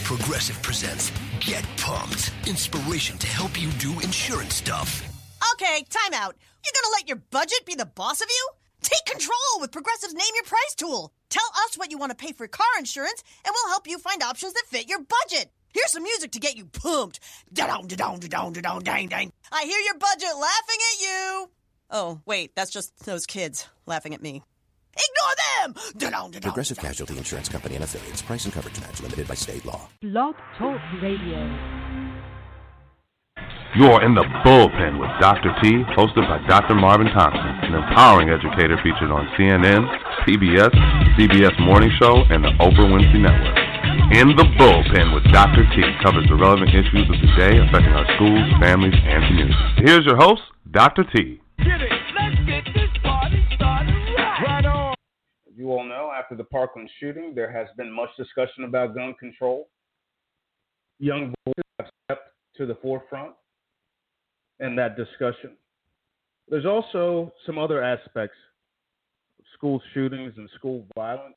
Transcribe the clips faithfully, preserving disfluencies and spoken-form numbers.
Progressive presents Get Pumped. Inspiration to help you do insurance stuff. Okay, time out. You're gonna let your budget be the boss of you? Take control with Progressive's Name Your Price tool. Tell us what you want to pay for car insurance, and we'll help you find options that fit your budget. Here's some music to get you pumped. Da-dong, da-dong, da-dong, da-dong, dang, dang. I hear your budget laughing at you. Oh, wait, that's just those kids laughing at me. Ignore them! Da-dong, da-dong, Progressive da-dong. Casualty Insurance Company and affiliates. Price and coverage match limited by state law. Blog Talk Radio. You're in the bullpen with Doctor T, hosted by Doctor Marvin Thompson, an empowering educator featured on C N N, P B S, C B S Morning Show, and the Oprah Winfrey Network. In the bullpen with Doctor T covers the relevant issues of the day affecting our schools, families, and communities. Here's your host, Doctor T. Get it. Let's get this party started right. Right on. You all know, after the Parkland shooting, there has been much discussion about gun control. Young voices have stepped to the forefront in that discussion. There's also some other aspects of school shootings and school violence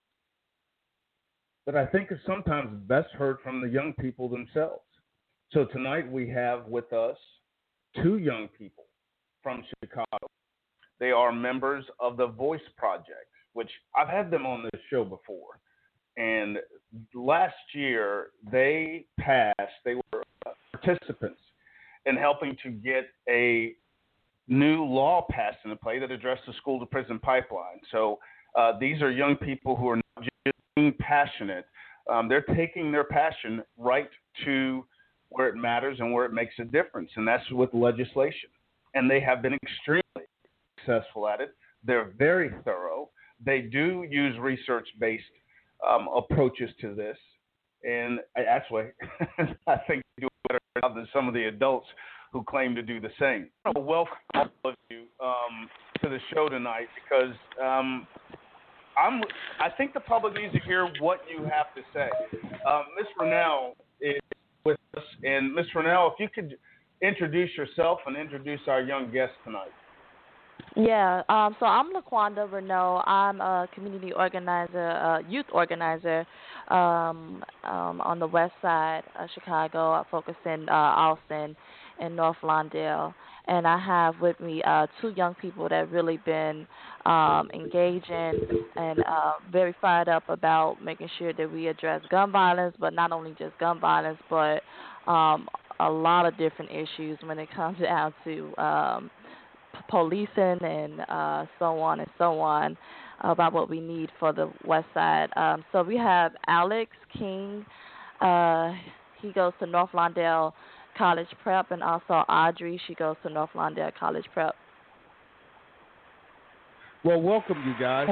that I think is sometimes best heard from the young people themselves. So tonight we have with us two young people from Chicago. They are members of the Voice Project, which I've had them on this show before. And last year they passed, they were participants in helping to get a new law passed into play that addressed the school-to-prison pipeline. So uh, these are young people who are not just being passionate. Um, they're taking their passion right to where it matters and where it makes a difference, and that's with legislation. And they have been extremely successful at it. They're very thorough. They do use research-based um, approaches to this. And I, actually, I think they do a better job than some of the adults who claim to do the same. I want to welcome all of you um, to the show tonight because um, I'm, I think the public needs to hear what you have to say. Um, Miz Rennell is with us. And Miz Rennell, if you could introduce yourself and introduce our young guest tonight. Yeah, um, so I'm LaQuanda Renault. I'm a community organizer, uh, youth organizer um, um, on the west side of Chicago. I focus in uh, Austin and North Lawndale. And I have with me uh, two young people that really been um, engaging and uh, very fired up about making sure that we address gun violence, but not only just gun violence, but um, a lot of different issues when it comes down to um, policing and uh, so on and so on about what we need for the west side. Um, so we have Alex King. Uh, he goes to North Lawndale College Prep, and also Audrey. She goes to North Lawndale College Prep. Well, welcome, you guys.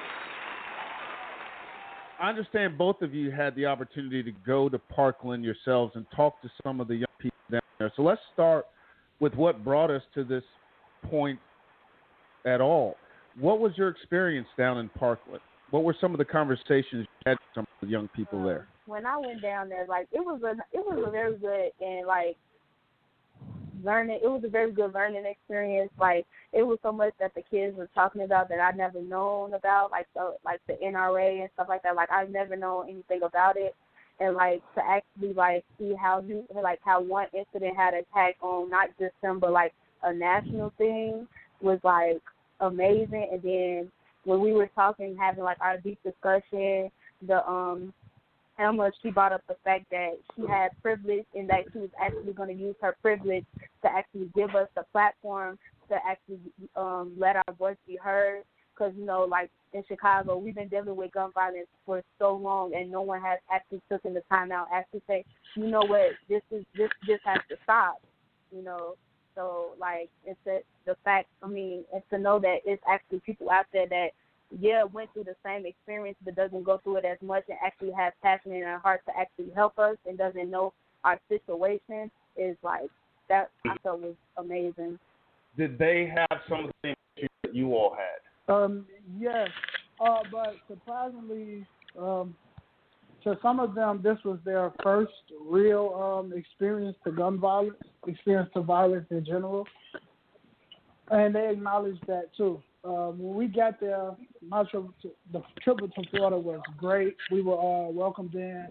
I understand both of you had the opportunity to go to Parkland yourselves and talk to some of the young people down there. So let's start with what brought us to this point at all. What was your experience down in Parkland? What were some of the conversations you had with some of the young people um, there? When I went down there, like it was a it was a very good and like learning. It was a very good learning experience. Like it was so much that the kids were talking about that I'd never known about, like so like the N R A and stuff like that. Like I've never known anything about it, and like to actually like see how you like how one incident had an attack on not just them but like a national thing was like amazing. And then when we were talking, having like our deep discussion, the um. Emma, she brought up the fact that she had privilege and that she was actually going to use her privilege to actually give us the platform to actually um, let our voice be heard. Because, you know, like in Chicago, we've been dealing with gun violence for so long, and no one has actually taken the time out to actually say, you know what, this is this this has to stop, you know. So, like, it's a, the fact, I mean, it's to know that it's actually people out there that, yeah, went through the same experience but doesn't go through it as much and actually has passion in their heart to actually help us and doesn't know our situation is like, that I thought was amazing. Did they have some of the same issues that you all had? Um, yes, uh, but surprisingly, um, to some of them, this was their first real um, experience to gun violence, experience to violence in general, and they acknowledged that too. Uh, when we got there, my trip to, the trip to Florida was great. We were uh, welcomed in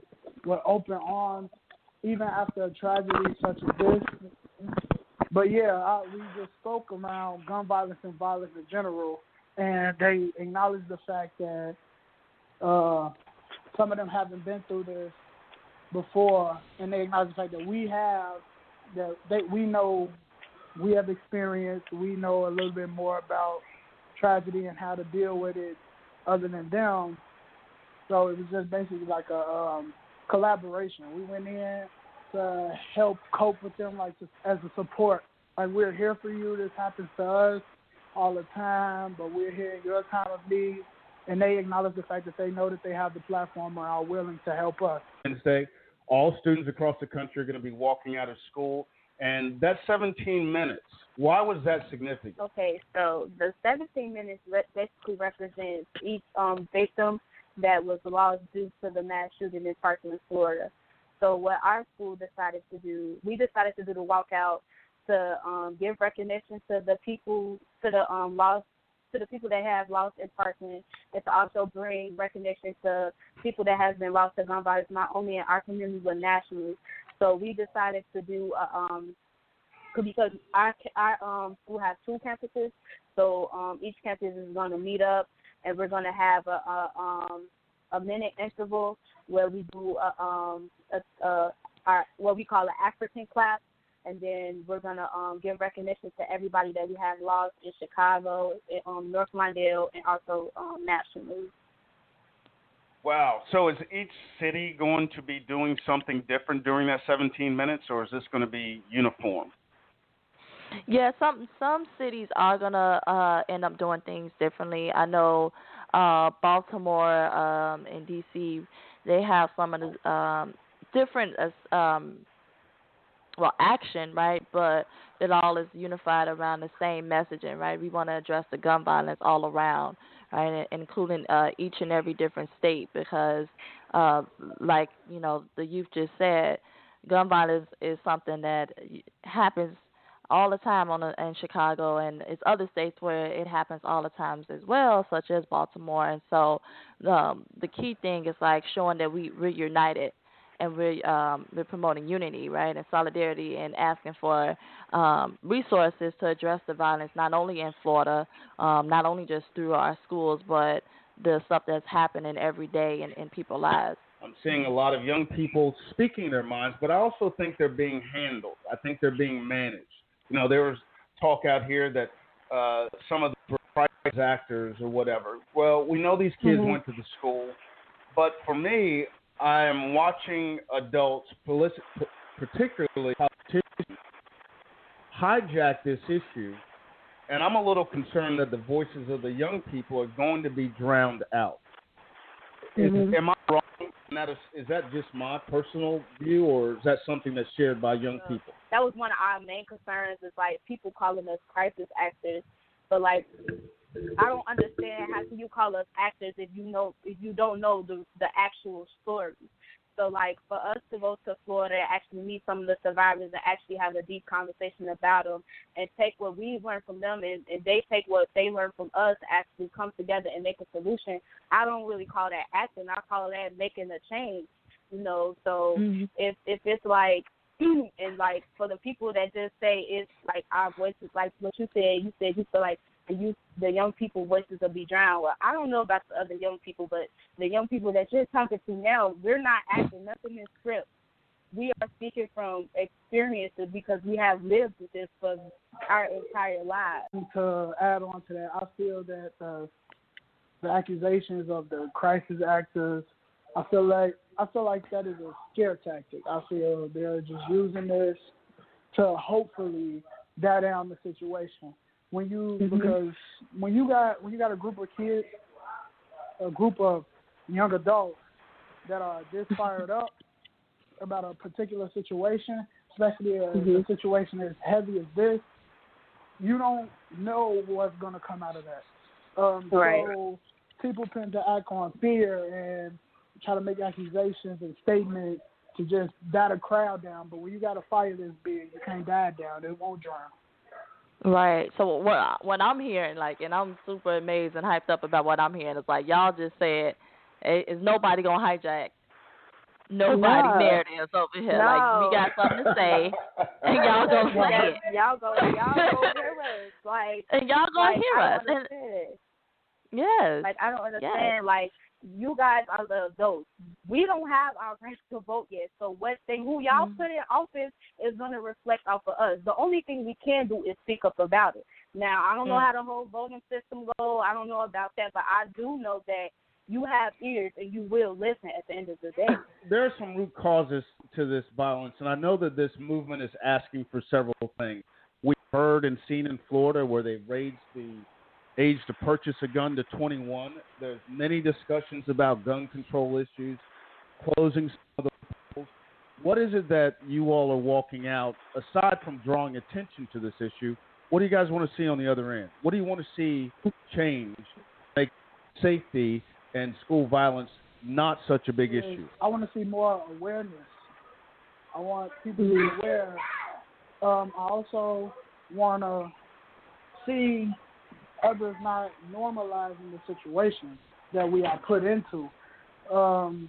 with open arms, even after a tragedy such as this. But yeah, I, we just spoke around gun violence and violence in general, and they acknowledged the fact that uh, some of them haven't been through this before, and they acknowledge the fact that we have, that they, we know, we have experience, we know a little bit more about tragedy and how to deal with it other than them. So it was just basically like a um, collaboration. We went in to help cope with them, like just as a support. Like, we're here for you. This happens to us all the time, but we're here in your time of need. And they acknowledge the fact that they know that they have the platform and are willing to help us. Wednesday, all students across the country are going to be walking out of school, and that's seventeen minutes. Why was that significant? Okay, so the seventeen minutes basically represents each um, victim that was lost due to the mass shooting in Parkland, Florida. So what our school decided to do, we decided to do the walkout to um, give recognition to the people, to the um, lost, to the people that have lost in Parkland, and to also bring recognition to people that have been lost to gun violence, not only in our community but nationally. So we decided to do a, um, because our our um, school has two campuses, so um, each campus is going to meet up, and we're going to have a, a um a minute interval where we do a, um a, a our what we call an African clap, and then we're going to um give recognition to everybody that we have lost in Chicago, in um, North Lawndale, and also um, nationally. Wow. So is each city going to be doing something different during that seventeen minutes, or is this going to be uniform? Yeah, some some cities are gonna uh, end up doing things differently. I know uh, Baltimore um, and D C, they have some of the um, different uh, um, well action, right? But it all is unified around the same messaging, right? We want to address the gun violence all around, right, including uh, each and every different state, because, uh, like you know, the youth just said, gun violence is something that happens all the time on a, in Chicago, and it's other states where it happens all the times as well, such as Baltimore. And so um, the key thing is like showing that we, we're united, and we're, um, we're promoting unity, right, and solidarity, and asking for um, resources to address the violence, not only in Florida, um, not only just through our schools, but the stuff that's happening every day in, in people's lives. I'm seeing a lot of young people speaking their minds, but I also think they're being handled. I think they're being managed. You know, there was talk out here that uh, some of the prize actors or whatever. Well, we know these kids mm-hmm. went to the school, but for me, I am watching adults, particularly politicians, hijack this issue, and I'm a little concerned that the voices of the young people are going to be drowned out. Mm-hmm. Is, am I wrong? That is, is that just my personal view, or is that something that's shared by young people? That was one of our main concerns, is like people calling us crisis actors, but like I don't understand how can you call us actors if you know if you don't know the the actual story. So like for us to go to Florida and actually meet some of the survivors and actually have a deep conversation about them and take what we learned from them and, and they take what they learned from us, actually come together and make a solution. I don't really call that acting. I call that making a change. You know, so mm-hmm. if if it's like and like for the people that just say it's like our voices, like what you said, you said you feel like the youth, the young people voices will be drowned. Well, I don't know about the other young people, but the young people that you're talking to now, we're not acting nothing in script. We are speaking from experiences because we have lived with this for our entire lives. To add on to that, I feel that uh, the accusations of the crisis actors, I feel like I feel like that is a scare tactic. I feel they're just using this to hopefully die down the situation. When you mm-hmm. because when you got when you got a group of kids, a group of young adults that are this fired up about a particular situation, especially a, mm-hmm. a situation as heavy as this, you don't know what's going to come out of that. Um, right. So people tend to act on fear and try to make accusations and statements to just die the crowd down. But when you got a fire this big, you can't die it down. It won't drown. Right. So what what I'm hearing, like, and I'm super amazed and hyped up about what I'm hearing, is like y'all just said, is nobody gonna hijack nobody No. narratives over here. No. Like we got something to say, and y'all gonna say it. Y'all go, y'all go hear us. Like, and y'all gonna like, hear I us. don't And understand. yes, Like, I don't understand. yes. Like, you guys are the adults. We don't have our rights to vote yet. So what they, who y'all Mhm. put in office is going to reflect off of us. The only thing we can do is speak up about it. Now, I don't know Mm. how the whole voting system go. I don't know about that, but I do know that you have ears and you will listen at the end of the day. There are some root causes to this violence, and I know that this movement is asking for several things. We've heard and seen in Florida where they've raised the age to purchase a gun to twenty-one. There's many discussions about gun control issues, closing some of the polls. What is it that you all are walking out, aside from drawing attention to this issue, what do you guys want to see on the other end? What do you want to see change, make safety and school violence not such a big issue? I want to see more awareness. I want people to be aware. Um, I also want to see others not normalizing the situation that we are put into. Um,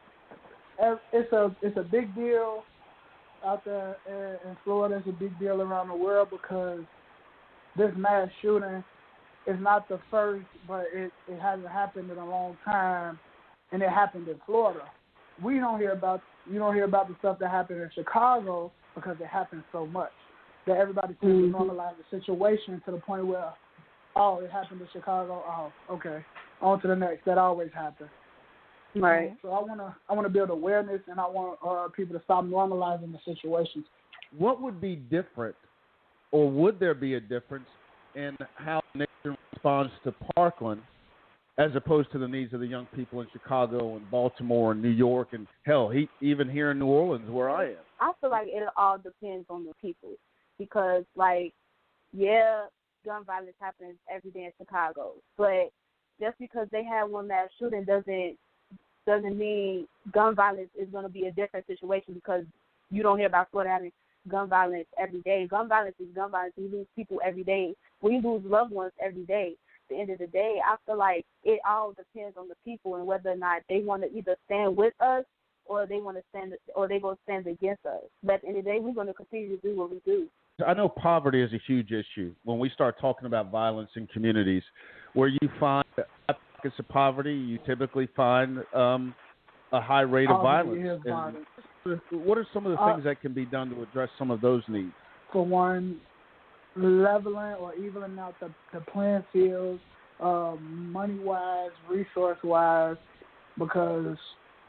it's a it's a big deal out there in, in Florida. It's a big deal around the world because this mass shooting is not the first, but it, it hasn't happened in a long time, and it happened in Florida. We don't hear about you don't hear about the stuff that happened in Chicago because it happened so much that everybody tends to normalize the situation to the point where, oh, it happened in Chicago. Oh, okay, on to the next. That always happens. Right. So I wanna I wanna build awareness, and I want uh, people to stop normalizing the situations. What would be different, or would there be a difference in how the nation responds to Parkland as opposed to the needs of the young people in Chicago and Baltimore and New York and, hell, he, even here in New Orleans where I am? I feel like it all depends on the people because, like, yeah, gun violence happens every day in Chicago, but just because they have one mass shooting doesn't doesn't mean gun violence is going to be a different situation because you don't hear about Florida having gun violence every day. Gun violence is gun violence. We lose people every day. We lose loved ones every day. At the end of the day, I feel like it all depends on the people and whether or not they want to either stand with us or they want to stand or they going to stand against us. But at the end of the day, we're going to continue to do what we do. I know poverty is a huge issue. When we start talking about violence in communities, where you find pockets of poverty, you typically find um, a high rate of Poverty violence. is violence. And what are some of the Uh, things that can be done to address some of those needs? For one, leveling or evening out the, the playing field, um, money-wise, resource-wise, because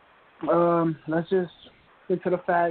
um, let's just get to the fact,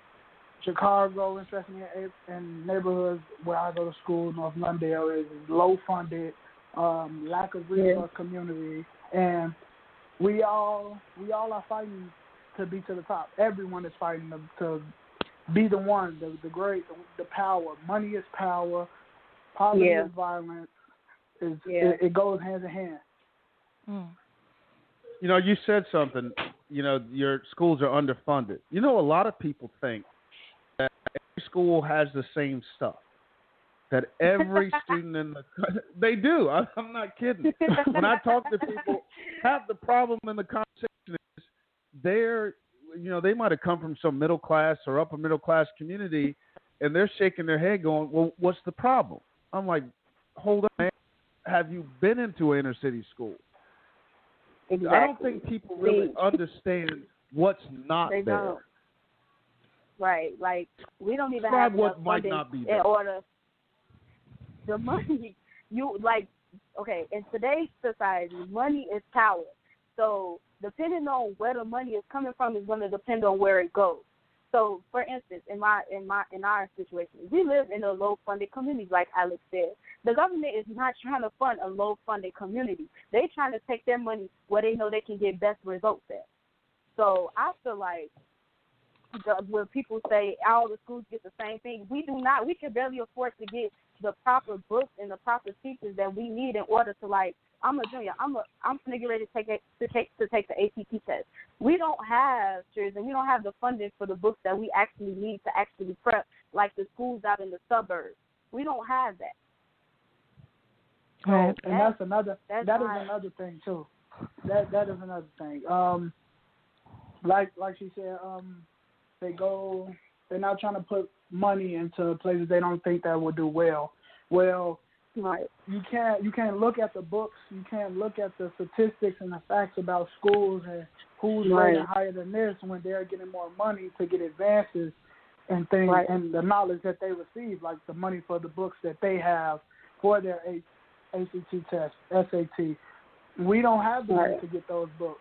Chicago, especially in, in neighborhoods where I go to school, North Londale, is low-funded, um, lack of resource community, and we all we all are fighting to be to the top. Everyone is fighting to, to be the one, the, the great, the, the power. Money is power. Poverty Yeah. is violence. Is Yeah. it, it goes hand in hand. Mm. You know, you said something, you know, your schools are underfunded. You know, a lot of people think that every school has the same stuff, that every student in the – they do. I, I'm not kidding. When I talk to people, half the problem in the conversation is they're – you know, they might have come from some middle class or upper middle class community, and they're shaking their head going, well, what's the problem? I'm like, hold on, man. Have you been into an inner city school? Exactly. I don't think people really See, understand what's not they there. don't. Right. Like, we don't even Describe have what enough might funding not be in there. order – the money, you, like, okay, in today's society, money is power. So depending on where the money is coming from is going to depend on where it goes. So, for instance, in my in my in our situation, we live in a low-funded community, like Alex said. The government is not trying to fund a low-funded community. They're trying to take their money where they know they can get best results at. So I feel like the, when people say all the schools get the same thing, we do not. We can barely afford to get the proper books and the proper teachers that we need in order to, like, I'm a junior. I'm a I'm gonna get ready to take a, to take to take the A C T test. We don't have teachers and we don't have the funding for the books that we actually need to actually prep, like the schools out in the suburbs. We don't have that. So, Right. and that's another That's that is why- another thing too. That that is another thing. Um, like like she said, um, they go. They're not trying to put money into places they don't think that will do well. Well, right. you can't you can't look at the books. You can't look at the statistics and the facts about schools and who's right. rated higher than this when they're getting more money to get advances and things right. and the knowledge that they receive, like the money for the books that they have for their A C T test, S A T. We don't have the money right. to get those books.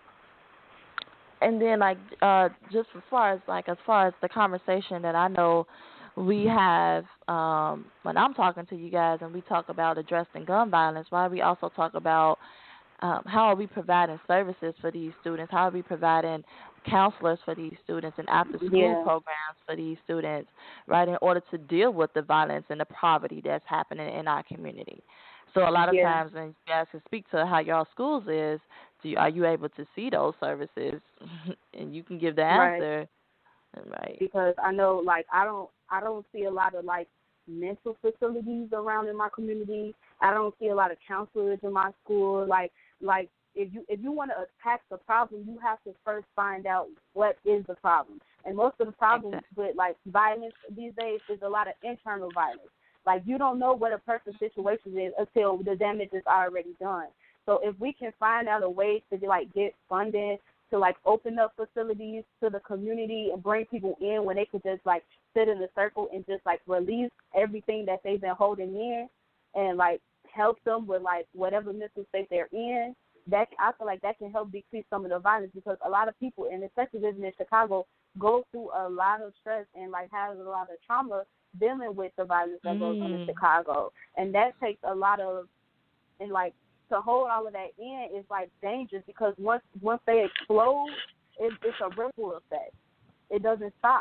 And then, like, uh, just as far as like as far as the conversation that I know we have um, when I'm talking to you guys, and we talk about addressing gun violence, why we also talk about um, how are we providing services for these students, how are we providing counselors for these students and after-school yeah. programs for these students, right, in order to deal with the violence and the poverty that's happening in our community. So a lot of yeah. times when you guys can speak to how y'all schools is, do you, are you able to see those services and you can give the answer, right? right? Because I know, like, I don't, I don't see a lot of like mental facilities around in my community. I don't see a lot of counselors in my school. Like, like if you if you want to attack the problem, you have to first find out what is the problem. And most of the problems exactly. with like violence these days is a lot of internal violence. Like, you don't know what a person's situation is until the damage is already done. So if we can find out a way to, like, get funding to, like, open up facilities to the community and bring people in when they could just, like, sit in a circle and just, like, release everything that they've been holding in and, like, help them with, like, whatever mental state they're in, that I feel like that can help decrease some of the violence, because a lot of people, and especially living in Chicago, go through a lot of stress and, like, have a lot of trauma dealing with the violence that goes on in Chicago. And that takes a lot of, and, like, to hold all of that in is, like, dangerous, because once once they explode, it, it's a ripple effect. It doesn't stop.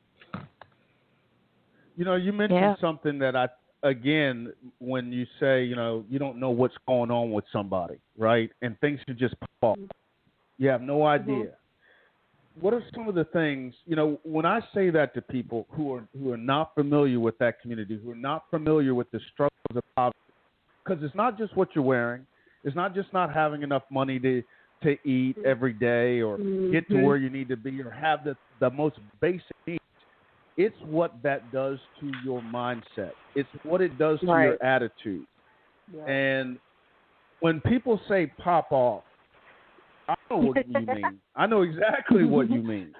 You know, you mentioned yeah. something that I, again, when you say, you know, you don't know what's going on with somebody, right? And things can just pop off. You have no idea. Mm-hmm. What are some of the things, you know, when I say that to people who are who are not familiar with that community, who are not familiar with the struggles of poverty, because it's not just what you're wearing, it's not just not having enough money to, to eat every day or mm-hmm. get to where you need to be or have the, the most basic needs. It's what that does to your mindset. It's what it does to right. your attitude. Yeah. And when people say pop off, I know what you mean. I know exactly what you mean.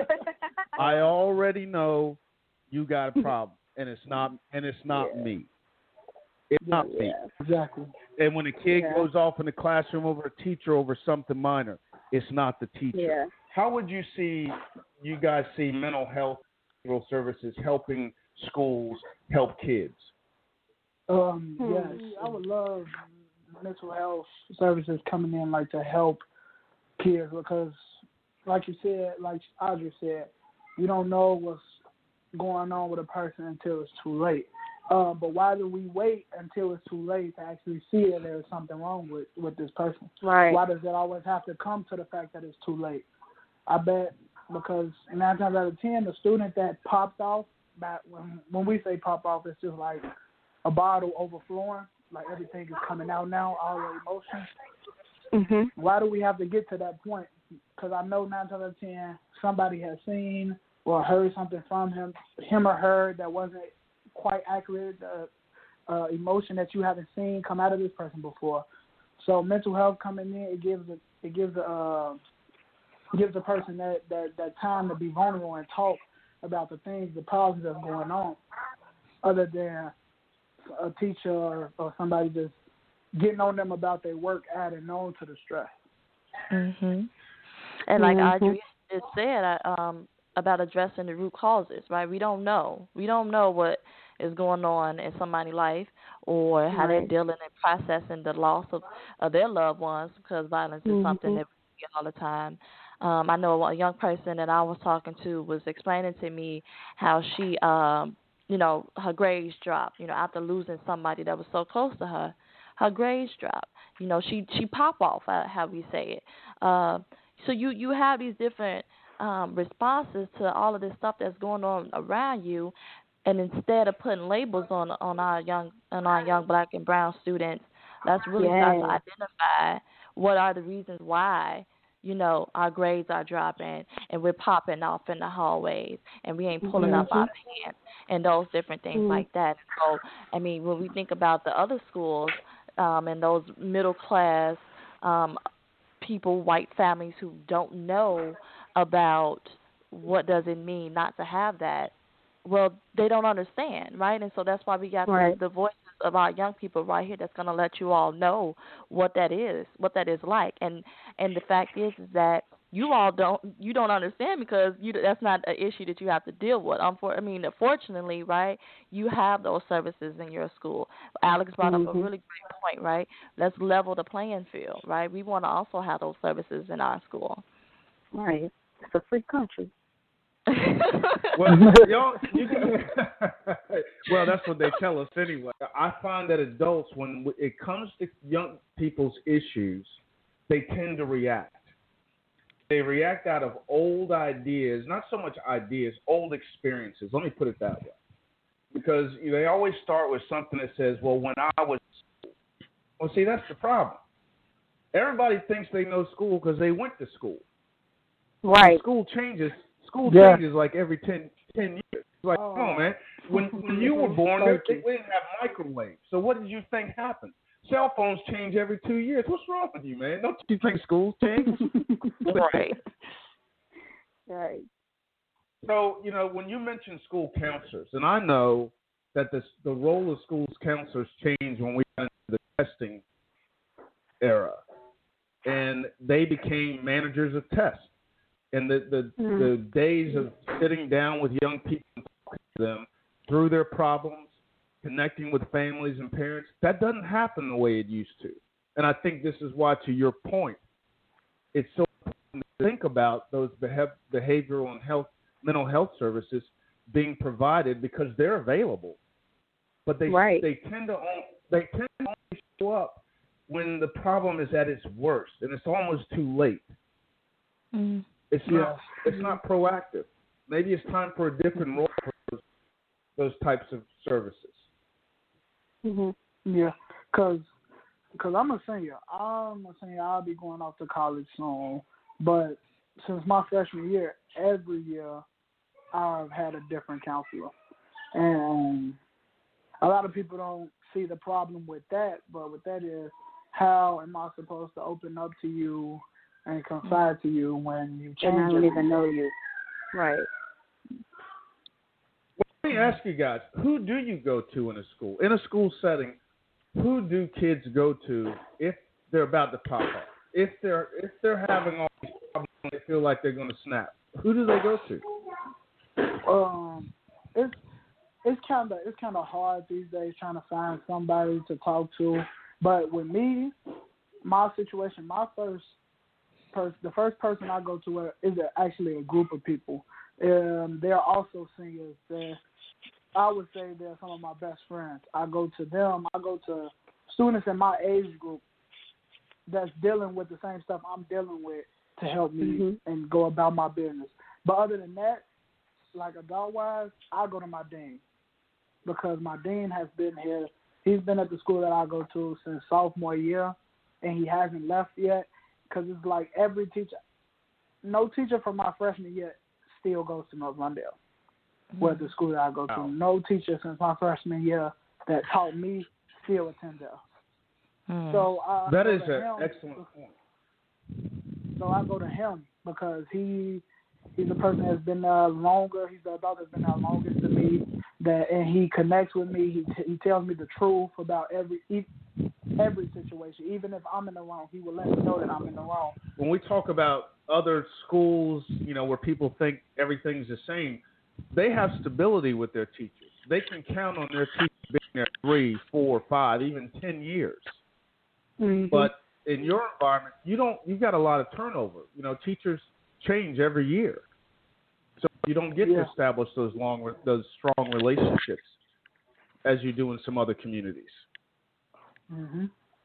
I already know you got a problem, and it's not and it's not yeah. me. It's yeah, not yeah. me. Exactly. And when a kid yeah. goes off in the classroom over a teacher over something minor, it's not the teacher. Yeah. How would you see you guys see mental health services helping schools help kids? Um, hmm. yes, I would love mental health services coming in, like, to help kids, because, like you said, like Audrey said, you don't know what's going on with a person until it's too late. Um, but why do we wait until it's too late to actually see that there's something wrong with, with this person? Right. Why does it always have to come to the fact that it's too late? I bet because nine times out of ten, the student that popped off, that when, when we say pop off, it's just like a bottle overflowing, like everything is coming out now, all your emotions. Mm-hmm. Why do we have to get to that point? Because I know nine times out of ten, somebody has seen or heard something from him, him or her that wasn't quite accurate, uh, uh, emotion that you haven't seen come out of this person before. So mental health coming in, it gives a, it gives a, uh, gives a person that, that, that time to be vulnerable and talk about the things, the problems that's going on, other than a teacher or, or somebody just getting on them about their work, adding on to the stress. Mhm. And like mm-hmm. Audrey just said, um, about addressing the root causes, right? We don't know. We don't know what is going on in somebody's life or how right. they're dealing and processing the loss of, of their loved ones, because violence is mm-hmm. something that we see all the time. Um, I know a young person that I was talking to was explaining to me how she, um, you know, her grades dropped, you know, after losing somebody that was so close to her. Her grades dropped. You know, she she pop off, how we say it. Uh, so you, you have these different um, responses to all of this stuff that's going on around you, and instead of putting labels on on our young on our young black and brown students, let's really yes. start to identify what are the reasons why you know, our grades are dropping and we're popping off in the hallways and we ain't pulling mm-hmm. up our pants and those different things mm-hmm. like that. So, I mean, when we think about the other schools um, and those middle class um, people, white families who don't know about what does it mean not to have that, well, they don't understand, right? And so that's why we got right. the, the voices of our young people right here that's going to let you all know what that is, what that is like. And and the fact is, is that you all don't you don't understand because you that's not an issue that you have to deal with. Um, for, I mean, fortunately, right, you have those services in your school. Alex brought mm-hmm. up a really great point, right? Let's level the playing field, right? We want to also have those services in our school. Right. It's a free country. well, y'all, you can, well, that's what they tell us anyway. I find that adults, when it comes to young people's issues, they tend to react. They react out of old ideas, not so much ideas, old experiences. Let me put it that way. Because you know, they always start with something that says, well, when I was school. Well, see, that's the problem. Everybody thinks they know school because they went to school. Right. And school changes. School yeah. changes like every ten, ten years. It's like, oh. come on, man. When when you were born, they, they didn't have microwaves. So what did you think happened? Cell phones change every two years. What's wrong with you, man? Don't you think schools change? Right. Right. So, you know, when you mention school counselors, and I know that the, the role of school counselors changed when we got into the testing era. And they became managers of tests. And the, the, mm-hmm. the days of sitting down with young people and talking to them through their problems, connecting with families and parents, that doesn't happen the way it used to. And I think this is why, to your point, it's so important to think about those behavioral and health, mental health services being provided because they're available. But they right. they tend to only, they tend to only show up when the problem is at its worst, and it's almost too late. Mm-hmm. It's not. It's not proactive. Maybe it's time for a different role for those, those types of services. Mhm. Yeah, cause, cause I'm a senior. I'm a senior. I'll be going off to college soon. But since my freshman year, every year I've had a different counselor, and a lot of people don't see the problem with that. But with that is, how am I supposed to open up to you and confide to you when you change? And I don't even know you. Right. Let me ask you guys, who do you go to in a school? In a school setting, who do kids go to if they're about to pop off? If they're if they're having all these problems and they feel like they're going to snap, who do they go to? Um, it's it's kind of it's kind of hard these days trying to find somebody to talk to. But with me, my situation, my first person, the first person I go to is actually a group of people. Um, they're also seniors. They're, I would say they're some of my best friends. I go to them. I go to students in my age group that's dealing with the same stuff I'm dealing with to help me mm-hmm. and go about my business. But other than that, like adult-wise, I go to my dean because my dean has been here. He's been at the school that I go to since sophomore year, and he hasn't left yet because it's like every teacher, no teacher from my freshman year still goes to North Lawndale, mm-hmm. where the school that I go to. Oh. No teacher since my freshman year that taught me still attend there. Mm. So uh, that is an excellent point. So I go to him because he he's the person that's been there longer. He's the adult that's been there longest to me. That and he connects with me. He t- he tells me the truth about every every situation. Even if I'm in the wrong, he will let me know that I'm in the wrong. When we talk about other schools, you know, where people think everything's the same, they have stability with their teachers. They can count on their teachers being there three, four, five, even ten years. Mm-hmm. But in your environment, you don't. You've got a lot of turnover. You know, teachers change every year, so you don't get yeah. to establish those long, those strong relationships as you do in some other communities. Mm-hmm.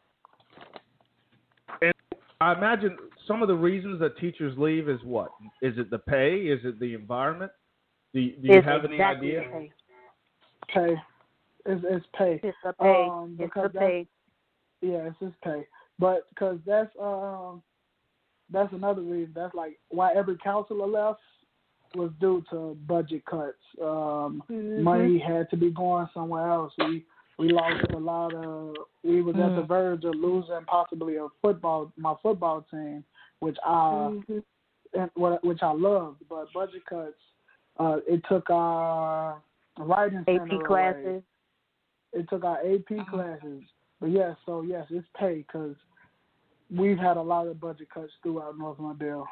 And I imagine some of the reasons that teachers leave is what? Is it the pay? Is it the environment? Do, do you it's have any exactly idea? Pay. Pay. It's, it's pay. It's the pay. Um, it's the pay. Yeah, it's just pay. But because that's um, that's another reason. That's like why every counselor left was due to budget cuts. Um, mm-hmm. Money had to be going somewhere else. We we lost a lot of. We was mm. at the verge of losing possibly a football, my football team, which I mm-hmm. and, which I loved. But budget cuts, uh, it took our writing A center P away. classes. It took our A P classes. But yes, so yes, it's pay because we've had a lot of budget cuts throughout North Mobile.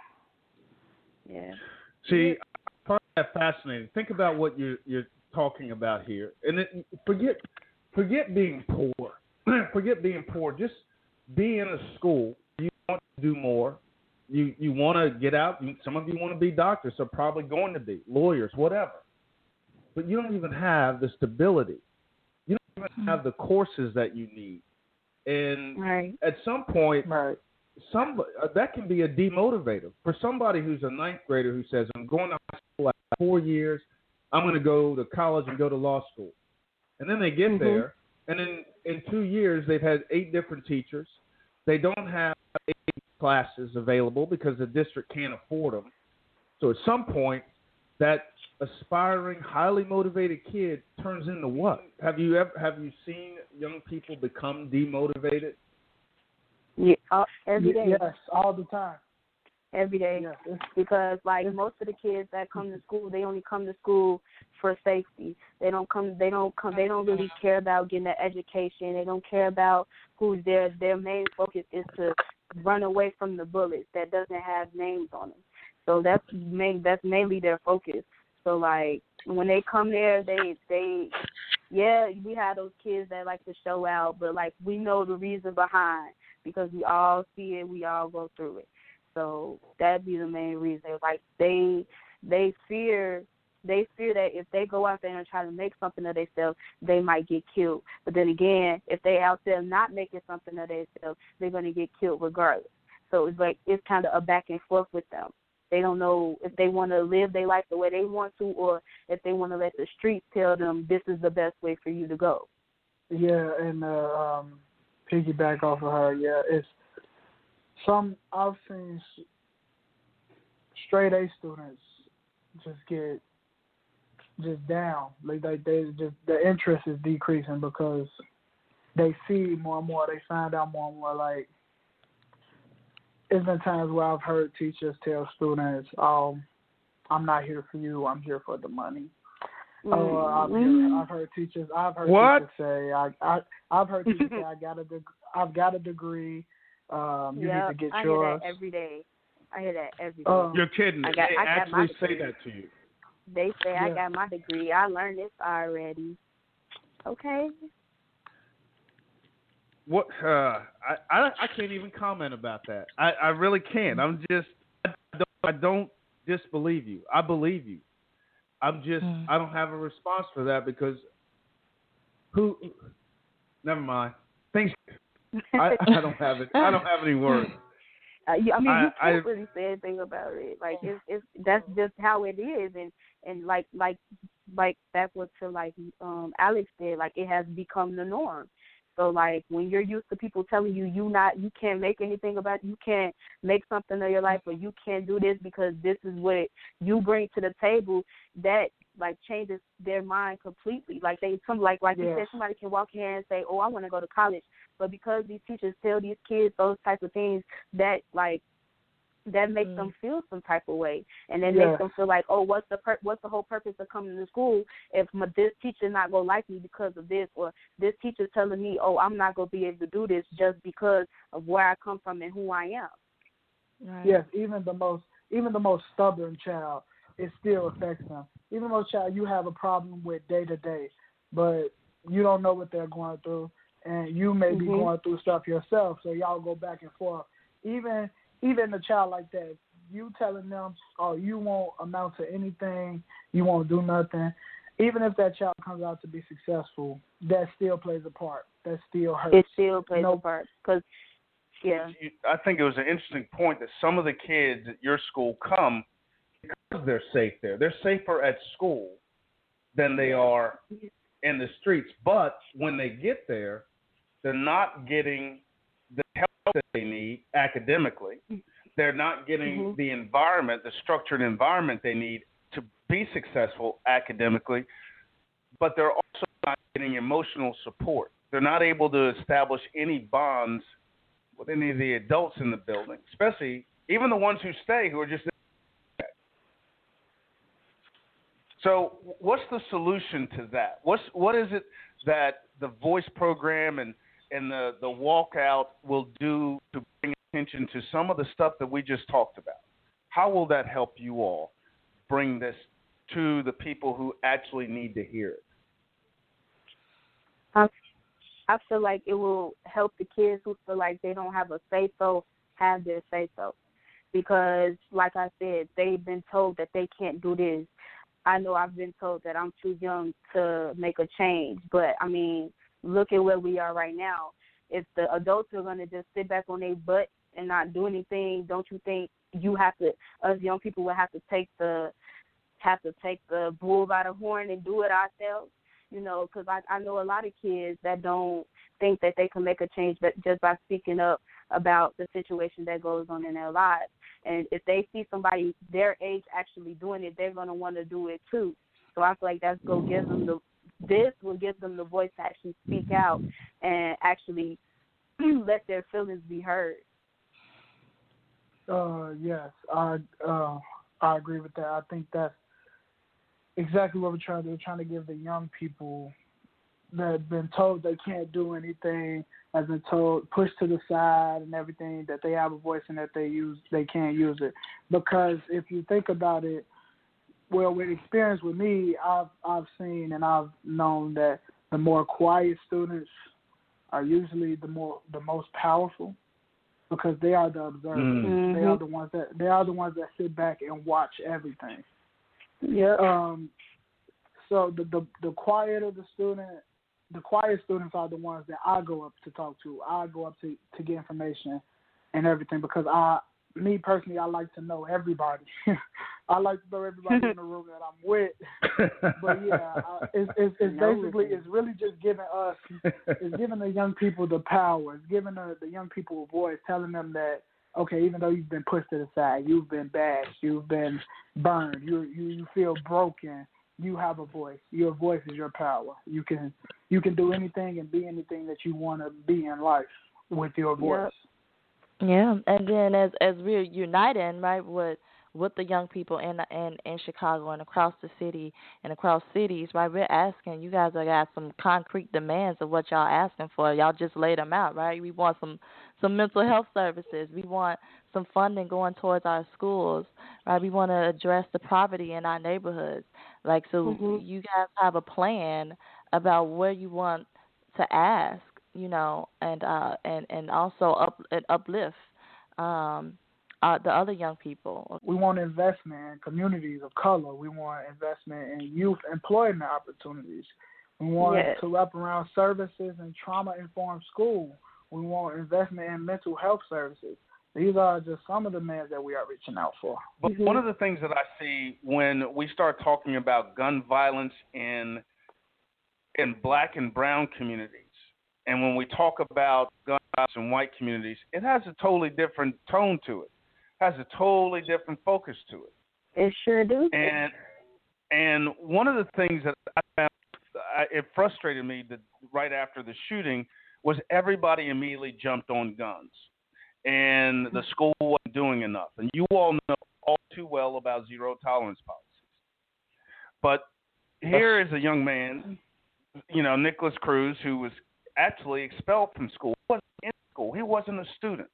Yeah. See, I find that fascinating. Think about what you're you're talking about here, and it, forget forget being poor. forget being poor. Just be in a school. You want to do more. You you want to get out. You, some of you want to be doctors, so probably going to be lawyers, whatever. But you don't even have the stability. You don't even have the courses that you need. And right. at some point, right. some uh, that can be a demotivator for somebody who's a ninth grader who says, "I'm going to high school after four years. I'm going to go to college and go to law school." And then they get mm-hmm. there, and in in two years they've had eight different teachers. They don't have eight classes available because the district can't afford them. So at some point, that aspiring, highly motivated kid turns into what? Have you ever have you seen young people become demotivated? Yeah, uh, every day. Yes, all the time. Every day. Yes. Because like most of the kids that come to school, they only come to school for safety. They don't come. They don't come. They don't really care about getting an education. They don't care about who's there. Their main focus is to run away from the bullets that doesn't have names on them. So that's main. That's mainly their focus. So, like, when they come there, they, they, yeah, we have those kids that like to show out, but, like, we know the reason behind because we all see it, we all go through it. So that'd be the main reason. Like, they they fear, they fear that if they go out there and try to make something of themselves, they might get killed. But then again, if they out there not making something of themselves, they're going to get killed regardless. So it's like it's kind of a back and forth with them. They don't know if they want to live their life the way they want to or if they want to let the streets tell them this is the best way for you to go. Yeah, and uh, um, piggyback off of her, yeah, it's some, I've seen straight A students just get just down. Like they, they just, the interest is decreasing because they see more and more, they find out more and more like, there's been times where I've heard teachers tell students, um, I'm not here for you, I'm here for the money. Mm-hmm. Or I've, heard, I've heard teachers I've heard what? teachers say I, I I've heard teachers say I got a deg- I've got a degree, um, you yep, need to get I yours. I hear that every day. I hear that every day. Um, You're kidding. I got, they I got actually my say that to you. They say yeah. I got my degree. I learned this already. Okay. What? Uh, I, I I can't even comment about that. I, I really can't. I'm just I don't, I don't disbelieve you. I believe you. I'm just mm. I don't have a response for that because who? Never mind. Things. I, I don't have it. I don't have any words. Uh, you, I mean, you I, can't I, really say anything about it. Like it's it's that's just how it is, and and like like like that's what to like um Alex said. Like it has become the norm. So, like, when you're used to people telling you you not, you can't make anything about it, you can't make something of your life, or you can't do this because this is what you bring to the table, that, like, changes their mind completely. Like, they, some, like, like yeah. you said, somebody can walk here and say, oh, I want to go to college. But because these teachers tell these kids those types of things, that, like, that makes mm. them feel some type of way, and then yeah. makes them feel like, oh, what's the pur- what's the whole purpose of coming to school if my, this teacher not gonna like me because of this, or this teacher telling me, oh, I'm not gonna be able to do this just because of where I come from and who I am. Right. Yes, even the most even the most stubborn child, it still affects them. Even the most child you have a problem with day to day, but you don't know what they're going through, and you may be mm-hmm. going through stuff yourself, so y'all go back and forth. Even Even a child like that, you telling them, oh, you won't amount to anything, you won't do nothing. Even if that child comes out to be successful, that still plays a part. That still hurts. It still plays no. a part. Cause, yeah. I think it was an interesting point that some of the kids at your school come because they're safe there. They're safer at school than they are in the streets. But when they get there, they're not getting the help that they need academically. They're not getting Mm-hmm. the environment, the structured environment they need to be successful academically, but they're also not getting emotional support. They're not able to establish any bonds with any of the adults in the building, especially even the ones who stay who are just. So what's the solution to that? What's, what is it that the voice program and, and the, the walkout will do to bring attention to some of the stuff that we just talked about? How will that help you all bring this to the people who actually need to hear it? I, I feel like it will help the kids who feel like they don't have a say-so have their say-so. Because, like I said, they've been told that they can't do this. I know I've been told that I'm too young to make a change, but, I mean, look at where we are right now. If the adults are going to just sit back on their butt and not do anything, don't you think you have to, us young people will have to take the have to take the bull by the horn and do it ourselves? You know, because I, I know a lot of kids that don't think that they can make a change but just by speaking up about the situation that goes on in their lives. And if they see somebody their age actually doing it, they're going to want to do it too. So I feel like that's going to give them the, this will give them the voice to actually speak out and actually let their feelings be heard. Uh, yes, I uh, I agree with that. I think that's exactly what we're trying to do. We're trying to give the young people that have been told they can't do anything, have been told pushed to the side and everything, that they have a voice and that they use they can't use it. Because if you think about it, well, with experience with me, I've I've seen and I've known that the more quiet students are usually the more the most powerful, because they are the observers. Mm-hmm. They are the ones that they are the ones that sit back and watch everything. Yeah. Um. So the, the the quieter the student, the quiet students are the ones that I go up to talk to. I go up to, to get information and everything, because I, me personally, I like to know everybody. I like to know everybody in the room that I'm with. But yeah, I, it's, it's, it's basically, it's really just giving us, it's giving the young people the power. It's giving the, the young people a voice, telling them that, okay, even though you've been pushed to the side, you've been bashed, you've been burned, you you you feel broken, you have a voice. Your voice is your power. You can you can do anything and be anything that you want to be in life with your voice. Yeah, and then as as we're uniting, right, with with the young people in in in Chicago and across the city and across cities, right, we're asking, you guys have got some concrete demands of what y'all asking for. Y'all just laid them out, right? We want some some mental health services. We want some funding going towards our schools, right? We want to address the poverty in our neighborhoods. Like, so Mm-hmm. you guys have a plan about where you want to ask, you know, and uh, and and also up and uplift um, uh, the other young people. We want investment in communities of color. We want investment in youth employment opportunities. We want Yes. to wrap around services and trauma-informed school. We want investment in mental health services. These are just some of the demands that we are reaching out for. But Mm-hmm. one of the things that I see when we start talking about gun violence in in black and brown communities, and when we talk about gun violence in white communities, it has a totally different tone to it. It has a totally different focus to it. It sure do. And and one of the things that I found, I, it frustrated me that right after the shooting was everybody immediately jumped on guns, and the school wasn't doing enough. And you all know all too well about zero tolerance policies. But here is a young man, you know, Nicholas Cruz, who was actually expelled from school. He wasn't in school. He wasn't a student.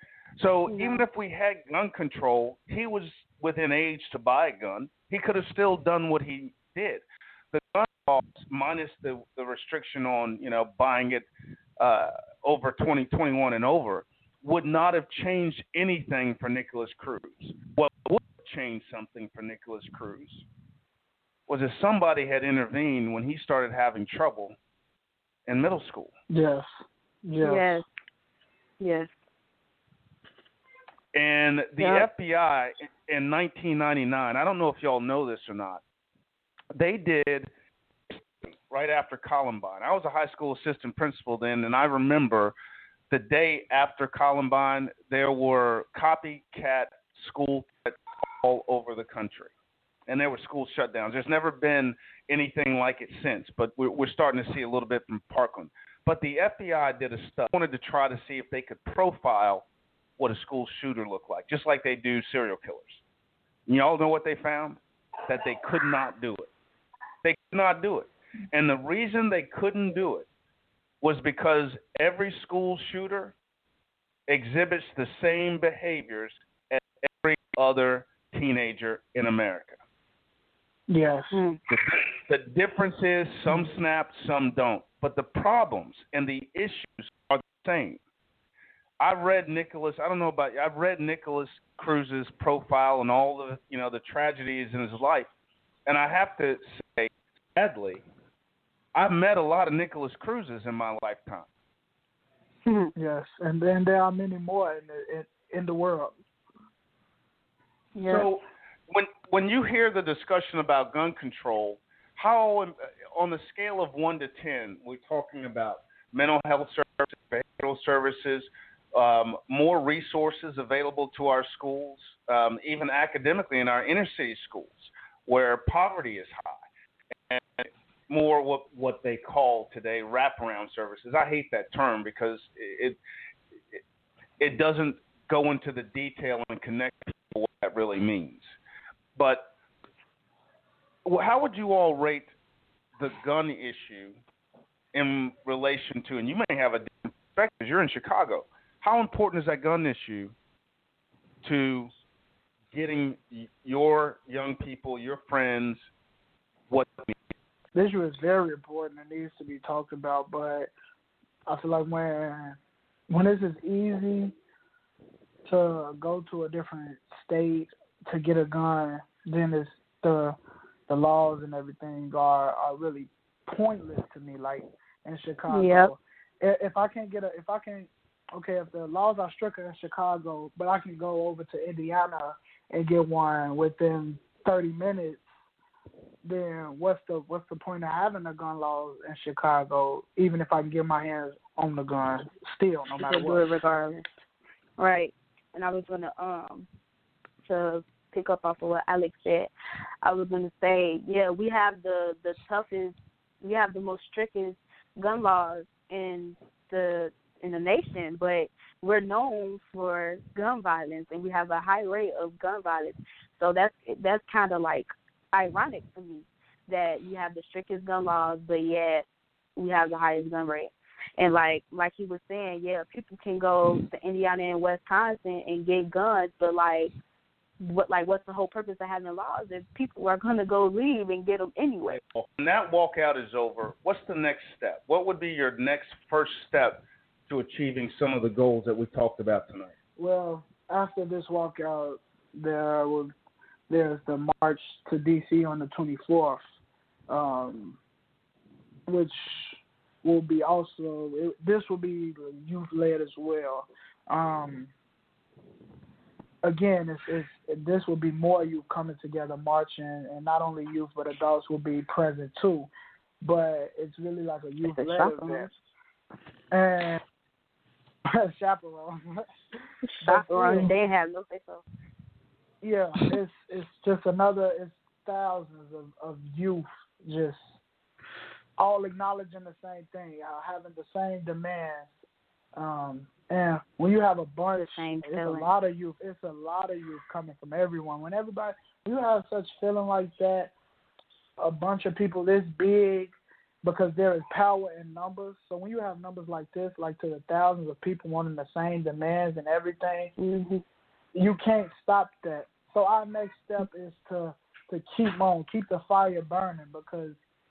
So Yeah. even if we had gun control, he was within age to buy a gun. He could have still done what he did. The gun laws, minus the, the restriction on, you know, buying it uh, over twenty, twenty-one and over, would not have changed anything for Nicholas Cruz. What would change something for Nicholas Cruz was if somebody had intervened when he started having trouble in middle school. Yes. Yes. Yes. Yes. And the Yeah. F B I in nineteen ninety-nine, I don't know if y'all know this or not, they did right after Columbine. I was a high school assistant principal then, and I remember the day after Columbine, there were copycat schools all over the country, and there were school shutdowns. There's never been anything like it since, but we're, we're starting to see a little bit from Parkland. But the F B I did a study, wanted to try to see if they could profile what a school shooter looked like, just like they do serial killers. And you all know what they found? That they could not do it. They could not do it. And the reason they couldn't do it was because every school shooter exhibits the same behaviors as every other teenager in America. Yes. The, the difference is some snap, some don't. But the problems and the issues are the same. I've read Nicholas, I don't know about you, I've read Nicholas Cruz's profile and all the, you know, the tragedies in his life. And I have to say, sadly, I've met a lot of Nicholas Cruzes in my lifetime. Yes, and then there are many more in the, in, in the world. Yeah. So when when you hear the discussion about gun control, how, on the scale of one to ten, we're talking about mental health services, behavioral services, um, more resources available to our schools, um, even academically in our inner city schools where poverty is high, and more what what they call today wraparound services. I hate that term because it it, it doesn't go into the detail and connect what that really means. But how would you all rate the gun issue in relation to, and you may have a different perspective, you're in Chicago, how important is that gun issue to getting your young people, your friends, what they need? This issue is very important and needs to be talked about, but I feel like when when this is easy to go to a different state to get a gun, then it's the the laws and everything are, are really pointless to me. Like in Chicago, yep. if I can't get a, if I can, okay, if the laws are stricter in Chicago, but I can go over to Indiana and get one within thirty minutes, then what's the what's the point of having the gun laws in Chicago? Even if I can get my hands on the gun, still, no matter what. Do it regardless, right? And I was gonna um to. pick up off of what Alex said, I was going to say, yeah, we have the, the toughest, we have the most strictest gun laws in the in the nation, but we're known for gun violence, and we have a high rate of gun violence. So that's that's kind of like ironic to me that you have the strictest gun laws, but yet we have the highest gun rate. And like like he was saying, yeah, people can go to Indiana and Wisconsin and get guns, but like, What like what's the whole purpose of having laws if people are going to go leave and get them anyway? When that walkout is over, what's the next step? What would be your next first step to achieving some of the goals that we talked about tonight? Well, after this walkout, there will there's the march to D C on the twenty-fourth, um, which will be also it, this will be youth led as well. Um, Again, it's, it's, this will be more youth coming together, marching, and not only youth, but adults will be present too. But it's really like a youth-led event. And chaperone. Chaperone, they have no say so. Yeah, it's it's just another, it's thousands of, of youth just all acknowledging the same thing, uh, having the same demands. Um, and when you have a bunch, it's a lot of youth. It's a lot of youth coming from everyone. When everybody, when you have such feeling like that, a bunch of people this big, because there is power in numbers. So when you have numbers like this, like to the thousands of people wanting the same demands and everything, mm-hmm. you can't stop that. So our next step is to to keep on, keep the fire burning, because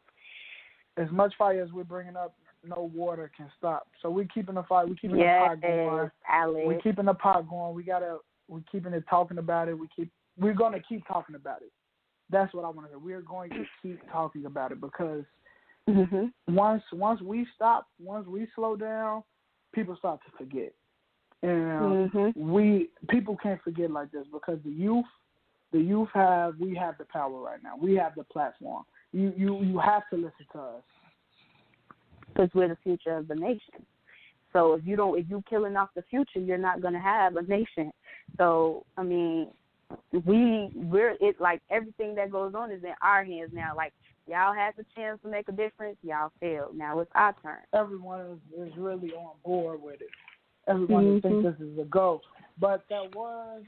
as much fire as we're bringing up, no water can stop. So we're keeping the fire, we're keeping yes, the pot going. Alex. We're keeping the pot going. We gotta, we're keeping it talking about it. We keep, we're gonna keep talking about it. That's what I want to hear. We're going to keep talking about it because mm-hmm. once, once we stop, once we slow down, people start to forget. And mm-hmm. we, people can't forget like this because the youth, the youth have, we have the power right now. We have the platform. You, you, you have to listen to us. Because we're the future of the nation. So if you don't, if you killing off the future, you're not going to have a nation. So, I mean, we, we're, it like everything that goes on is in our hands now. Like, y'all had the chance to make a difference. Y'all failed. Now it's our turn. Everyone is, is really on board with it. Everyone mm-hmm. thinks this is a go. But that was,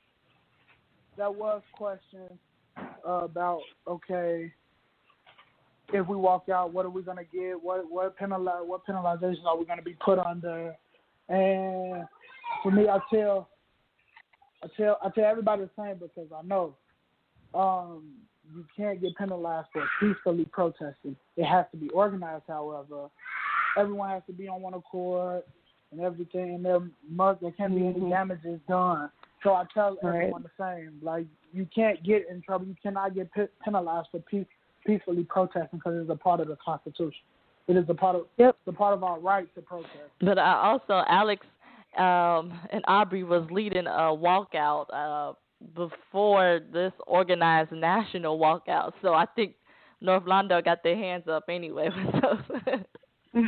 that was questions uh, about, okay, if we walk out, what are we going to get? What what penali- what penalizations are we going to be put under? And for me, I tell I tell I tell everybody the same because I know um, you can't get penalized for peacefully protesting. It has to be organized. However, everyone has to be on one accord and everything. And there must there can't be any damages done. So I tell everyone the same. Like, you can't get in trouble. You cannot get pe- penalized for peace. peacefully protesting because it is a part of the Constitution. It is a part of yep. the part of our right to protest. But I also, Alex um, and Aubrey was leading a walkout uh, before this organized national walkout. So I think North Lawndale got their hands up anyway. oh,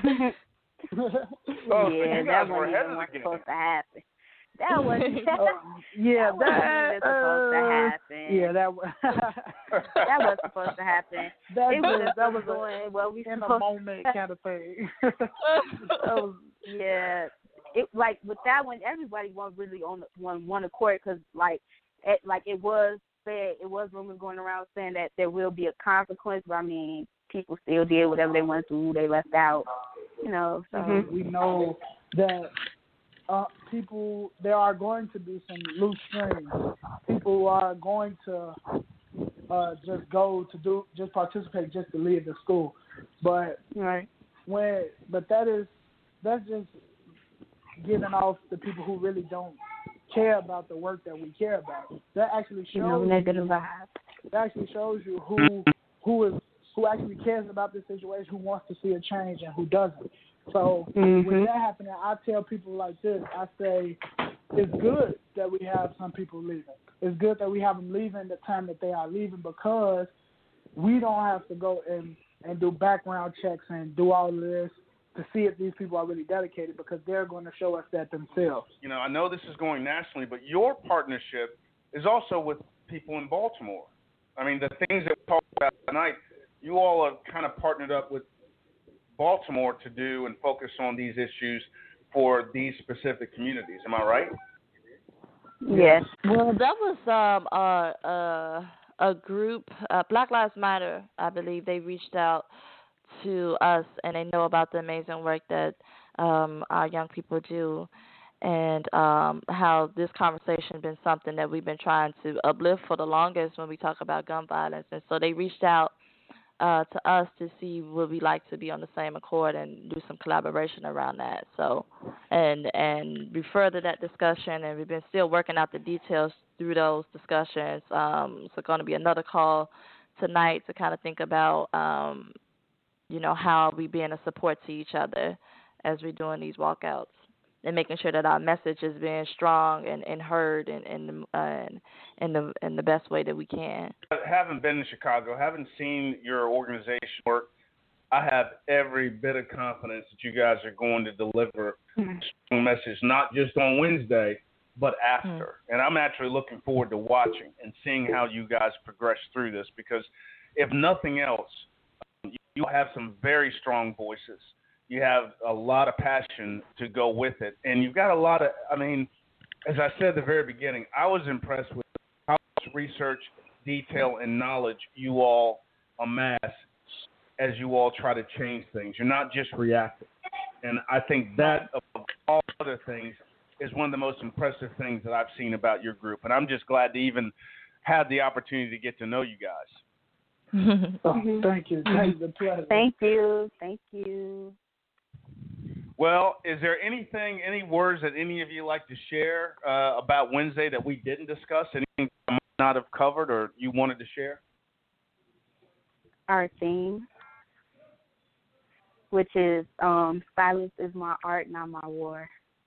so yeah, that wasn't even supposed to happen. That was uh, yeah, that, that wasn't supposed to happen. Yeah, that was that was supposed to happen. That, it was, was that was going well. We in supposed a moment kind of thing. that was, yeah, it like with that one, everybody was really on one one accord because like it like it was said, it was rumors going around saying that there will be a consequence. But I mean, people still did whatever they wanted to. They left out, you know. So mm-hmm. we know that. Uh, people, there are going to be some loose strings. People are going to uh, just go to do, just participate, just to leave the school. But right. when, but that is, that's just giving off the people who really don't care about the work that we care about. That actually shows you know, negative vibes. That actually shows you who who is who actually cares about this situation, who wants to see a change, and who doesn't. So mm-hmm. with that happening, I tell people like this, I say, it's good that we have some people leaving. It's good that we have them leaving the time that they are leaving because we don't have to go and, and do background checks and do all of this to see if these people are really dedicated because they're going to show us that themselves. You know, I know this is going nationally, but your partnership is also with people in Baltimore. I mean, the things that we talked about tonight, you all have kind of partnered up with Baltimore to do and focus on these issues for these specific communities. Am I right? Yes. Well, that was um, uh, uh, a group, uh, Black Lives Matter, I believe. They reached out to us, and they know about the amazing work that um, our young people do and um, how this conversation has been something that we've been trying to uplift for the longest when we talk about gun violence. And so they reached out Uh, to us to see would we like to be on the same accord and do some collaboration around that. So, and and we furthered that discussion, and we've been still working out the details through those discussions. Um, so, going to be another call tonight to kind of think about, um, you know, how we being a support to each other as we're doing these walkouts and making sure that our message is being strong and, and heard in in, uh, in the in the best way that we can. I haven't been to Chicago, haven't seen your organization work. I have every bit of confidence that you guys are going to deliver mm-hmm. a strong message, not just on Wednesday, but after. Mm-hmm. And I'm actually looking forward to watching and seeing how you guys progress through this because if nothing else, um, you have some very strong voices. You have a lot of passion to go with it. And you've got a lot of, I mean, as I said at the very beginning, I was impressed with how much research, detail, and knowledge you all amass as you all try to change things. You're not just reacting. And I think that, of all other things, is one of the most impressive things that I've seen about your group. And I'm just glad to even have the opportunity to get to know you guys. Oh, thank you. Thank you. Thank you. Thank you. Well, is there anything, any words that any of you like to share uh, about Wednesday that we didn't discuss, anything I might not have covered or you wanted to share? Our theme, which is um, silence is my art, not my war.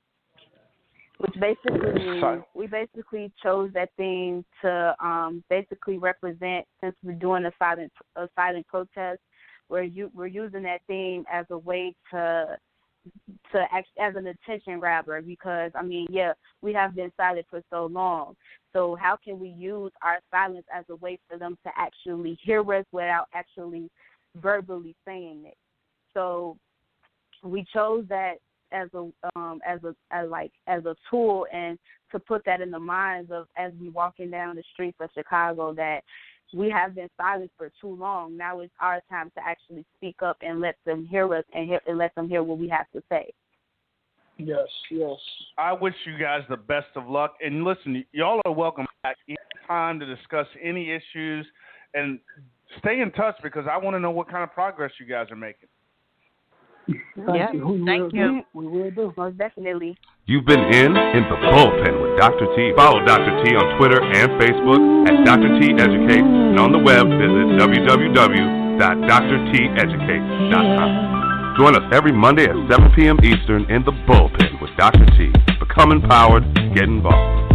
Which basically means we basically chose that theme to um, basically represent, since we're doing a silent a silent protest, we're, u- we're using that theme as a way to to act as an attention grabber because, I mean, yeah, we have been silent for so long. So how can we use our silence as a way for them to actually hear us without actually verbally saying it? So we chose that as a um, as a as like as a tool and to put that in the minds of as we walking down the streets of Chicago that we have been silent for too long. Now it's our time to actually speak up and let them hear us and, hear, and let them hear what we have to say. Yes, yes. I wish you guys the best of luck. And listen, y'all are welcome back anytime to discuss any issues. And stay in touch because I want to know what kind of progress you guys are making. Thank yeah, you. We thank will you. Do. We will do. Most definitely. You've been in In the Bullpen with Doctor T. Follow Doctor T on Twitter and Facebook at Doctor T Educate, and on the web, visit w w w dot d r t educate dot com. Join us every Monday at seven p.m. Eastern in the Bullpen with Doctor T. Become empowered. Get involved.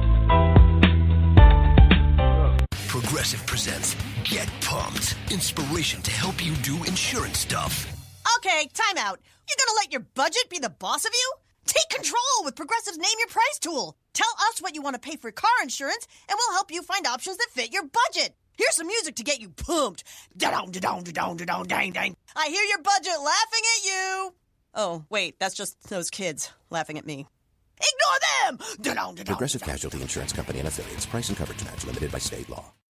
Progressive presents Get Pumped. Inspiration to help you do insurance stuff. Okay, time out. You're gonna let your budget be the boss of you? Take control with Progressive's Name Your Price tool. Tell us what you want to pay for car insurance, and we'll help you find options that fit your budget. Here's some music to get you pumped. Da-dong, da-dong, da-dong, da-dong, dang, dang. I hear your budget laughing at you. Oh, wait, that's just those kids laughing at me. Ignore them! Da-dong, da-dong, Progressive da-dong. Casualty Insurance Company and Affiliates. Price and coverage match limited by state law.